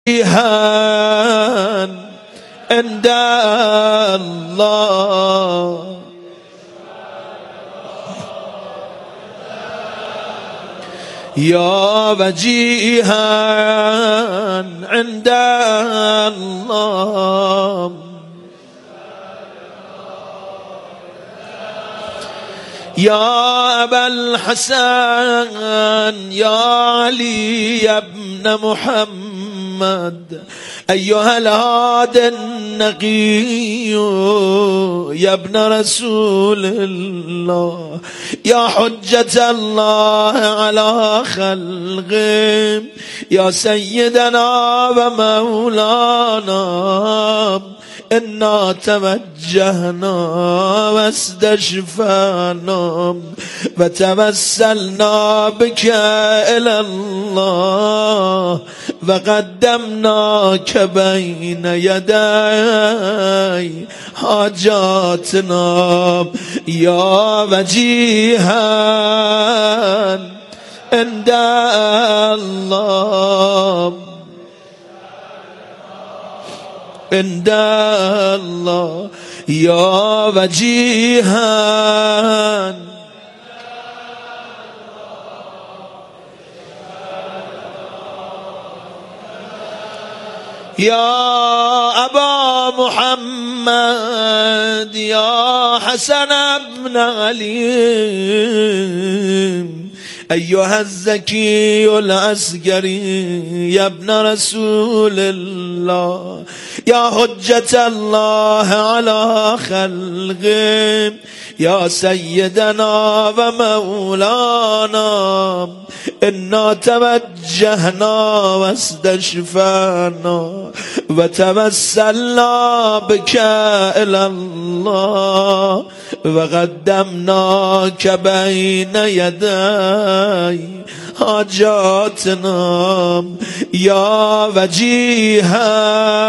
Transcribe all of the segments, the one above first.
عند الله يا وجيها عند الله يا أبا الحسن يا علي يا ابن محمد أيها الهادي النقي يا ابن رسول الله يا حجة الله على خلقه يا سيدنا ومولانا إنا توجهنا واستشفانا وتوسلنا بك إلى الله وقدمناك بين يدي حاجاتنا يا وجيها عند الله عند الله يا وجيها يا أبا محمد يا حسن بن علي أيها الزكي العسكري يا ابن رسول الله يا حجة الله على خلقه يا سيدنا ومولانا إنا توجهنا واستشفانا وتوسلنا بك إلى الله وقدمناك بين يدي حاجاتنا يا وجيها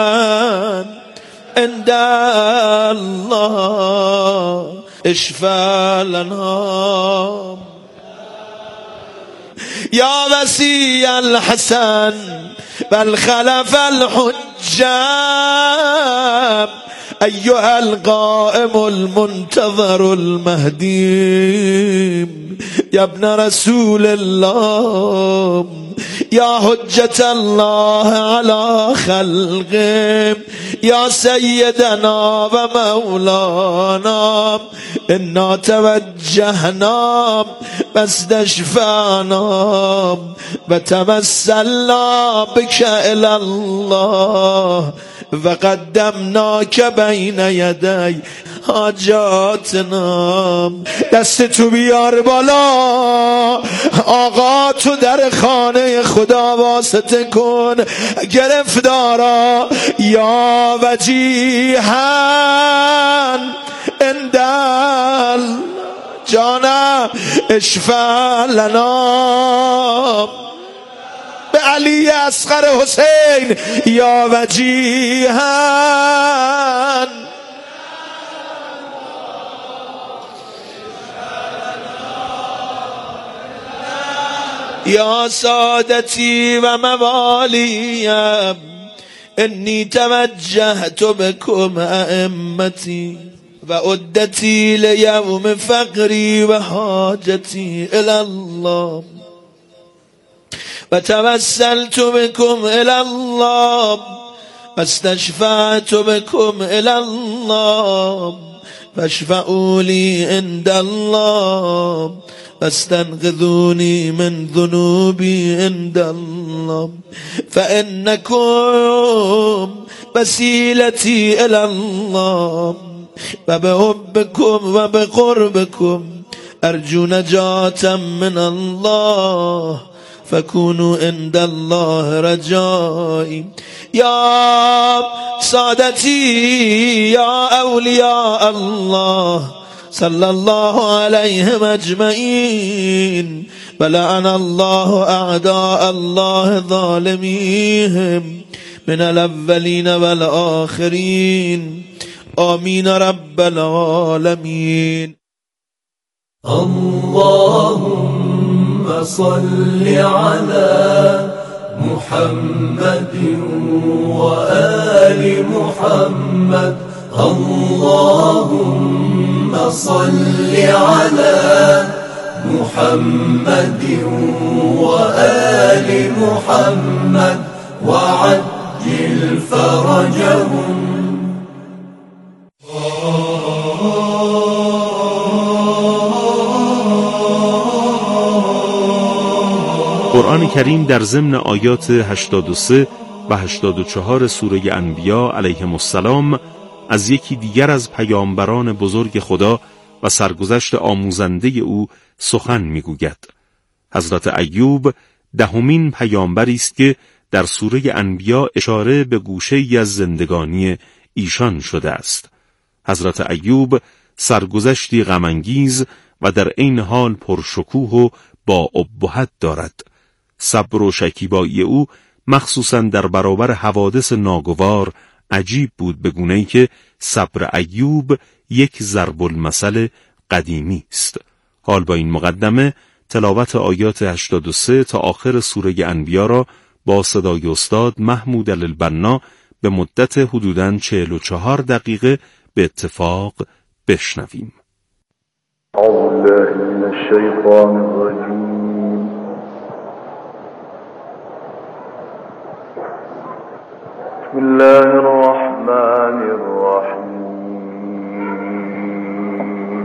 عند الله اشفى لنا يا وسي الحسن بل خلف الحجاب أيها القائم المنتظر المهدي يا ابن رسول الله يا حجة الله على خلقه يا سيدنا ومولانا إنا توجهنا واستشفانا وتوسلنا بك إلى الله وقدمناك بين يدي حاجاتنا دست تو بیار بالا آقا تو در خانه خدا واسطه کن گرفتارا یا وجیها عند جانا اشفع لنا به علی اصغر حسین یا وجیها يا سادتي وموالي إني توجهت بكم أئمتي وعدتي ليوم فقري وحاجتي إلى الله وتوسلت بكم إلى الله واستشفعت بكم إلى الله فاشفعوا لي عند الله واستنقذوني من ذنوبي عند الله فإنكم وسيلتي إلى الله وبحبكم وبقربكم أرجو نجاة من الله فكونوا عند الله رجائي يا سادتي يا أولياء الله صلى الله عليهم أجمعين ولعن الله أعداء الله ظالميهم من الأولين والآخرين آمين رب العالمين. اللهم صل على محمد وآل محمد. اللهم صل على محمد وآل محمد وعجل فرجهم. قرآن کریم در ضمن آیات 83 و 84 سوره انبیا علیهم السلام از یکی دیگر از پیامبران بزرگ خدا و سرگذشت آموزنده او سخن میگوید. حضرت ایوب دهمین پیامبری است که در سوره انبیا اشاره به گوشه‌ای از زندگانی ایشان شده است. حضرت ایوب سرگذشتی غم‌انگیز و در عین حال پرشکوه و با ابهت دارد. صبر و شکیبایی او مخصوصاً در برابر حوادث ناگوار عجیب بود، به گونه‌ای که صبر ایوب یک ضرب المثل قدیمی است. حال با این مقدمه تلاوت آیات 83 تا آخر سوره انبیا را با صدای استاد محمود البنا به مدت حدوداً 44 دقیقه به اتفاق بشنویم. اعوذ بالله من الشیطان الرجیم. بسم الله الرحمن الرحیم.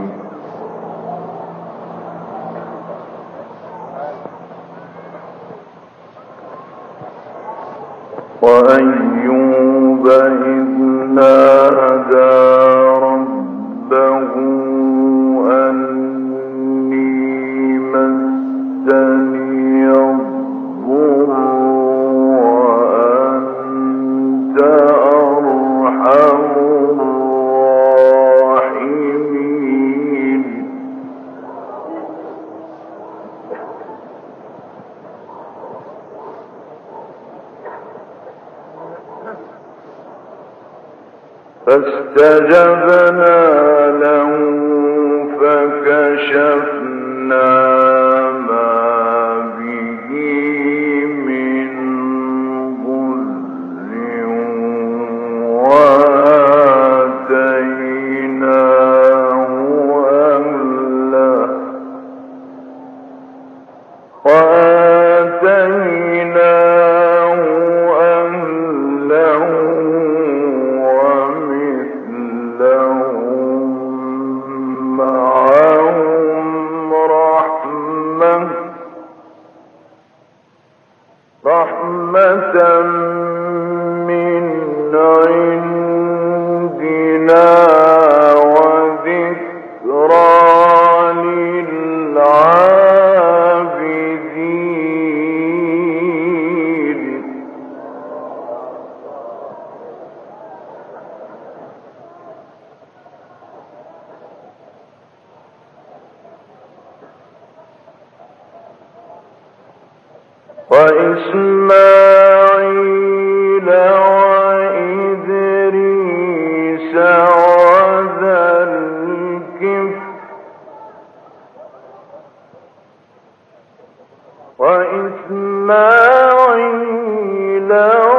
وأيوب إذ نادى ربه أني مسني الضر وأنت أرحم الراحمين. فاستجبنا له فكشفنا ما به من ضر وآتيناه أهله رحمة من عندنا وذكرى للعابدين. وإسماعيل وإدريس وذا الكفل وإسماعيل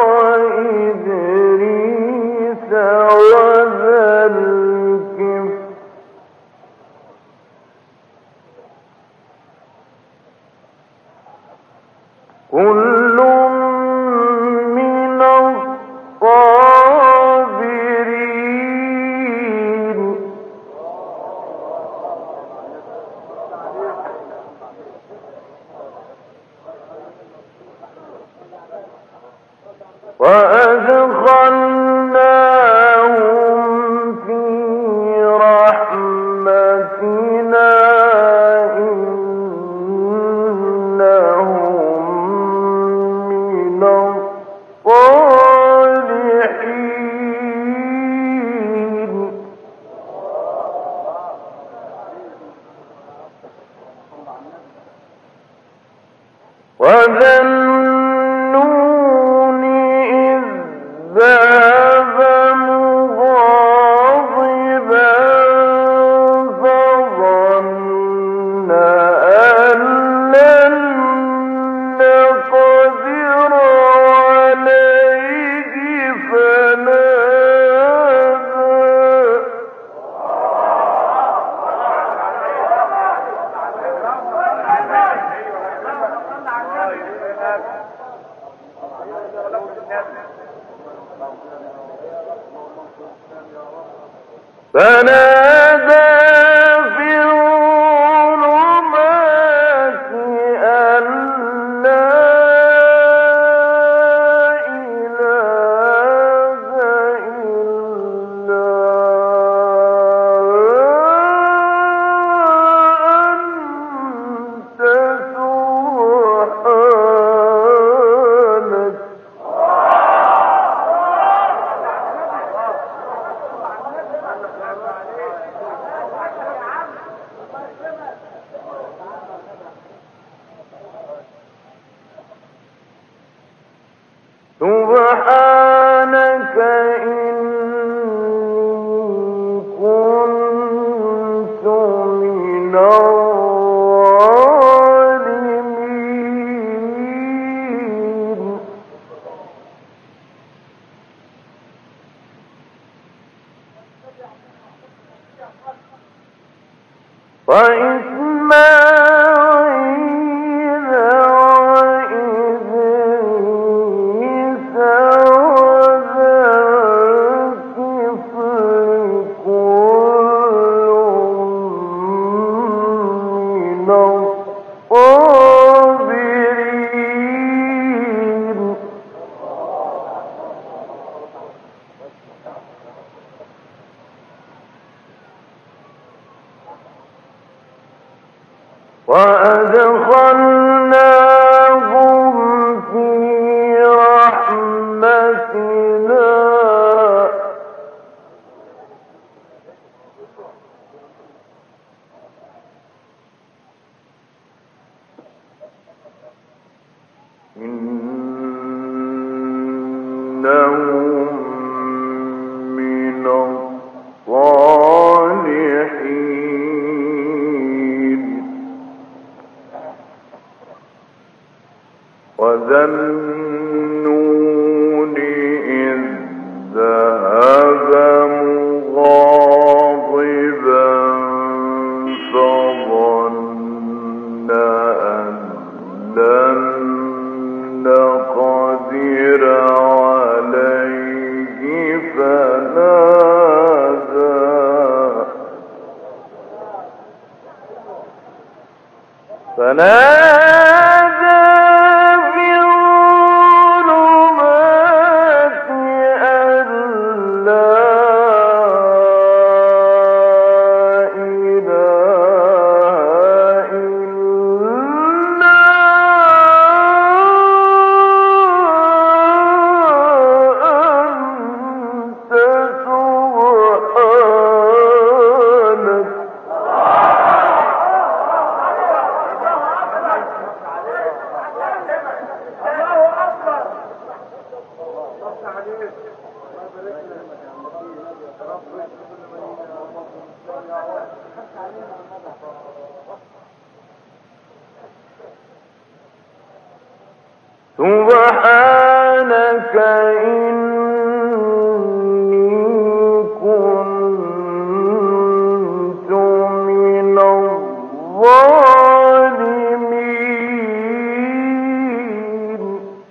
وإدريس وذا الكفل كل من الصابرين. وأدخلناهم في رحمتنا إنهم من الصالحين. وذا النون إذ ذهب فنادى في الظلمات أن لا إله إلا أنت سبحانك سبحانك إني كنت من الظالمين وإسماعيل وإدريس وذا الكفل كل من الصابرين وأدخلناهم في رحمتنا إنهم من الصالحين وذا النون إذ ذهب مغاضبا فظن أن لن نقدر عليه فنادى في الظلمات أن لا إله إلا أنت سبحانك سبحانك إني كنت من الظالمين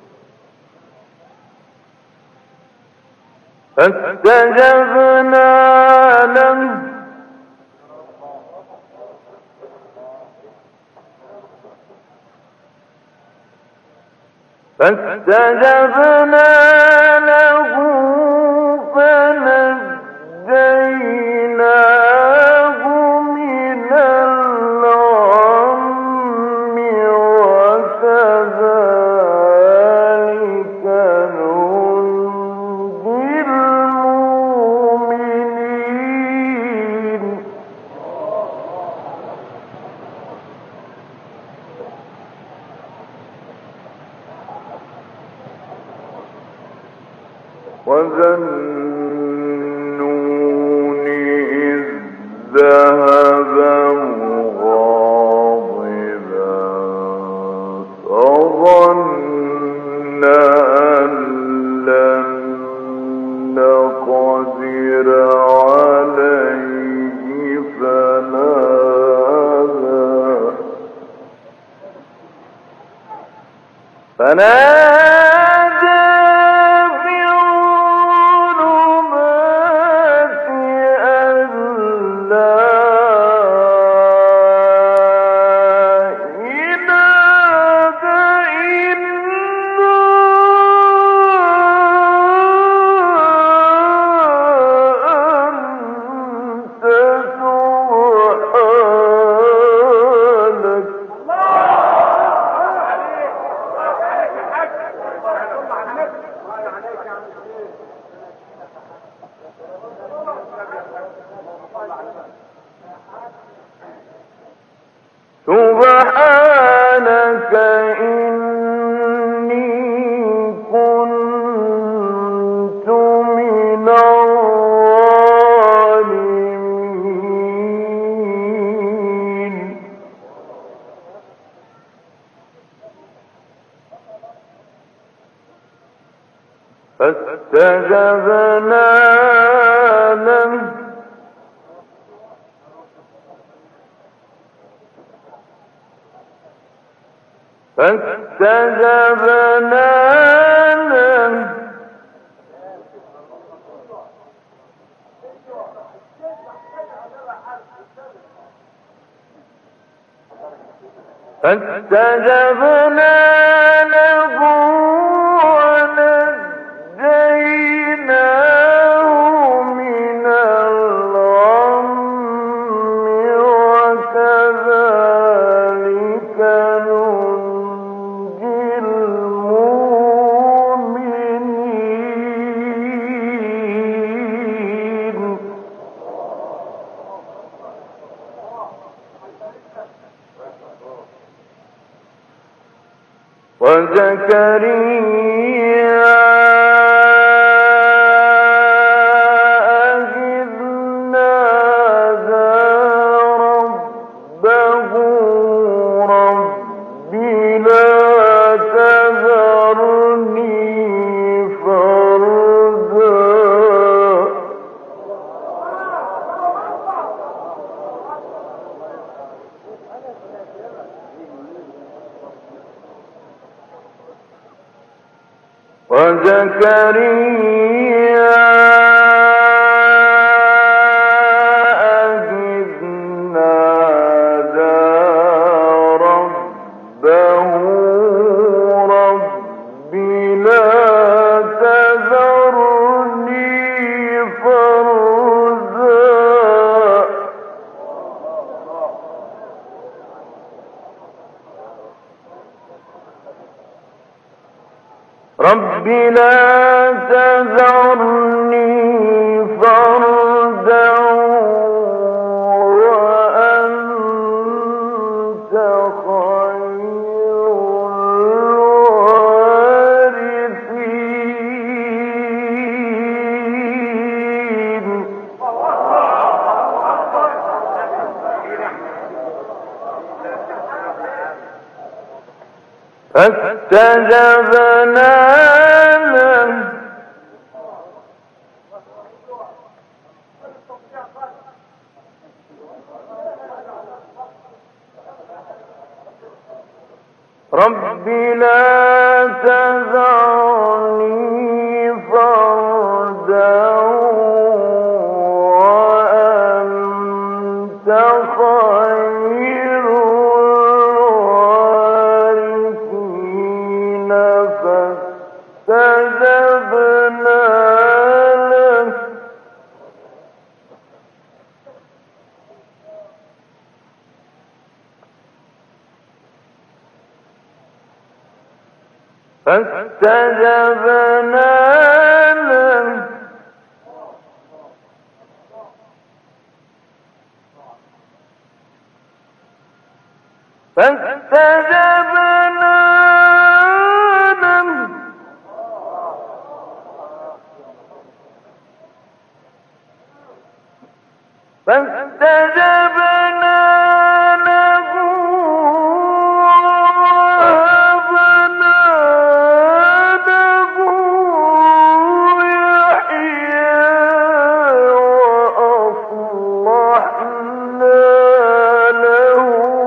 فاستجبنا له فنجيناه من الغم وكذلك ننجي المؤمنين وذا النون إذ ذهب مغاضبا فظن أن لن نقدر عليه فنادى في الظلمات فاستجبنا له فاستجبنا له ونجيناه من الغم وكذلك ننجي المؤمنين. وزكريا إذ نادى ربه رب لا تذرني فردا وزكريا إذ نادى ربه رب لا تذرني فردا رب لا تذرني فردا وأنت خير الوارثين. فاستجبنا له رب لا تذرني فردا وأنت خير الوارثين. فاستجبنا له فاستجبنا له فاستجبنا له فاستجبنا له ووهبنا له يحيى وأصلحنا له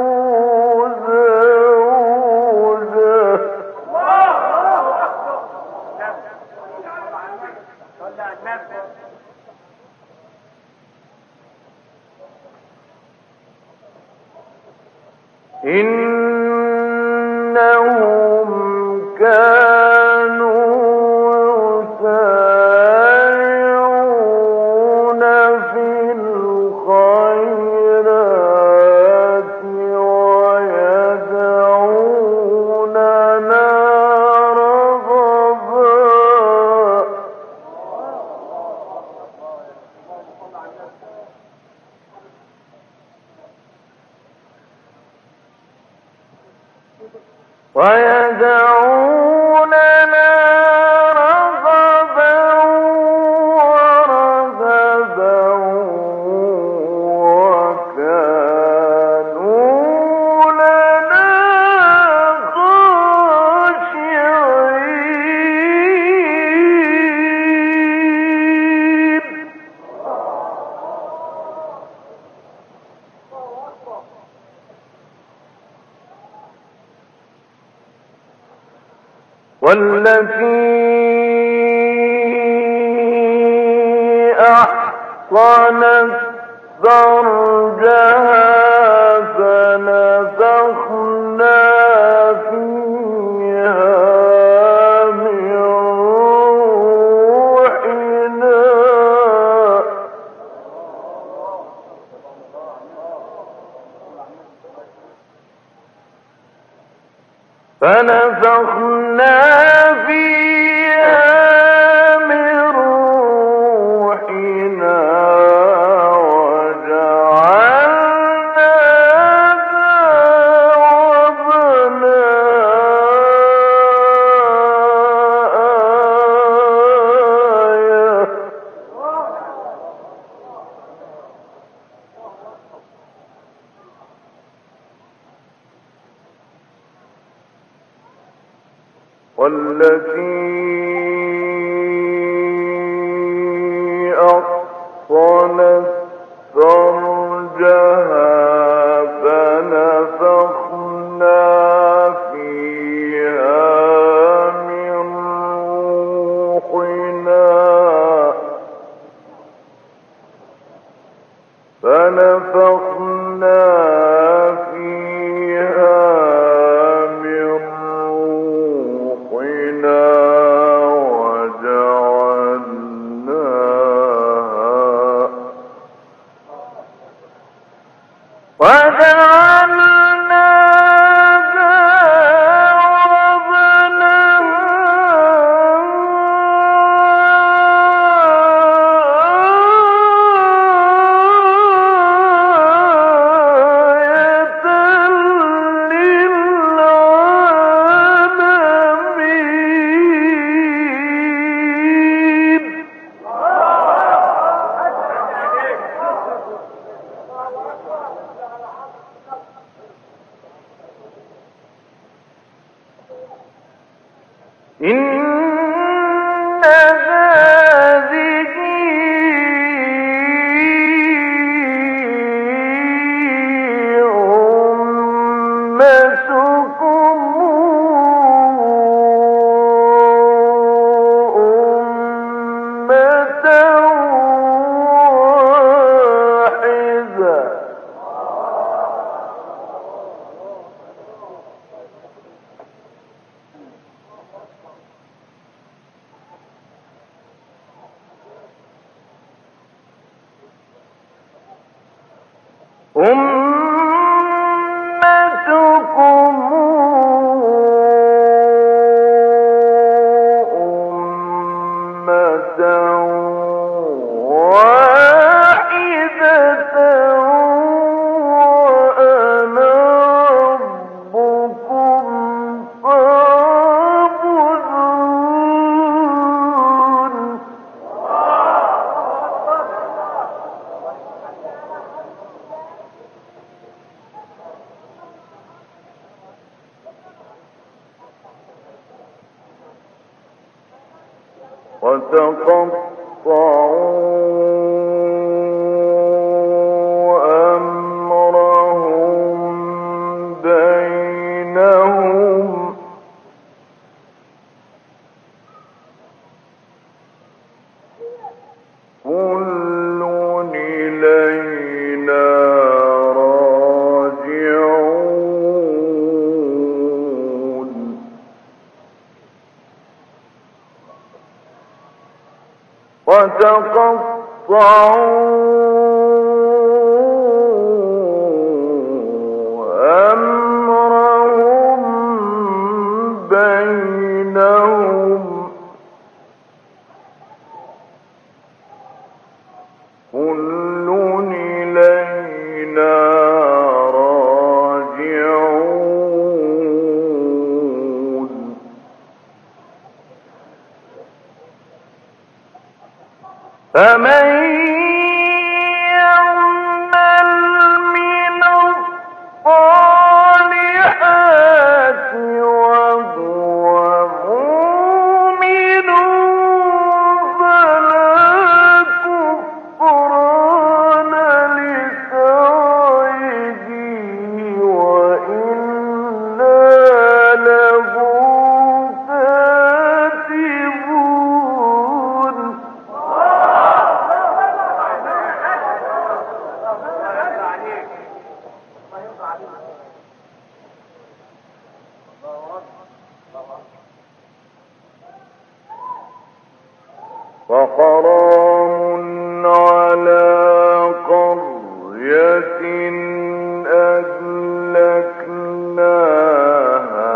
زوجه إنهم كانوا يسارعون في الخيرات ويدعوننا رغبا ويدعوننا رغبا ورهبا وكانوا لنا خاشعين. والتي أحصنت فرجها فنفخنا فيها من روحنا والتي أحصنت فرجها فنفخنا فيها من روحنا إن هذه أمتكم أمة واحدة أمتكم أمة واحدة وأنا ربكم فاعبدون وتقطعوا أمرهم بينهم كل إلينا راجعون وتقطعوا أمرهم بينهم كل إلينا راجعون فمن يعمل من الصالحات وهو مؤمن فلا كفران لسعيه وإنا له كاتبون وحرام على قرية أهلكناها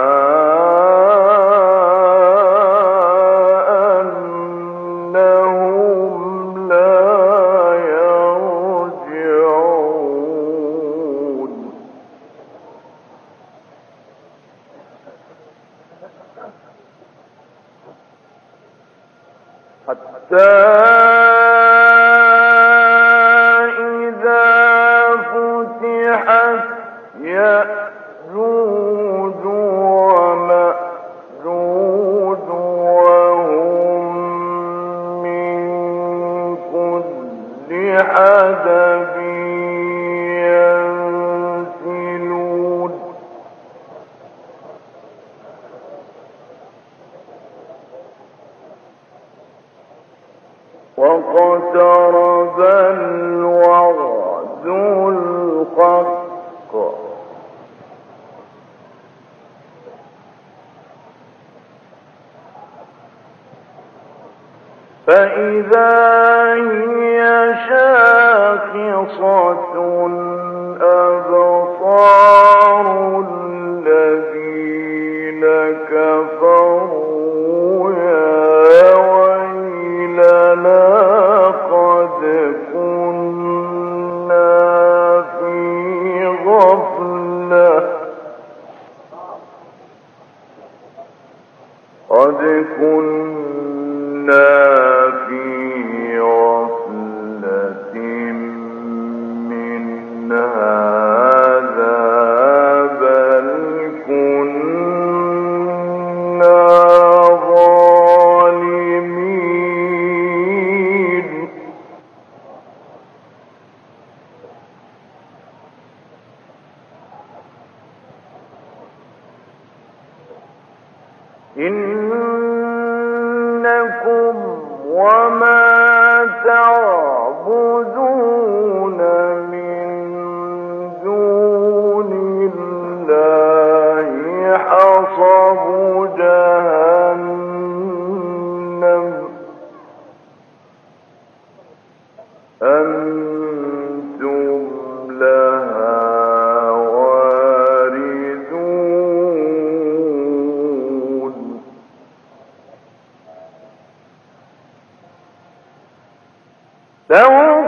أنهم لا يرجعون حتى إذا فتحت يأجوج ومأجوج وهم من كل حدب ينسلون واقترب الوعد الحق فإذا هي شاخصة أبصار الذين كفروا يا ويلنا قد كنا في غفلة في غفلة من هذا بل كنا ظالمين إنكم وما تعبدون من دون الله حصب جهنم أنتم لها واردون لهم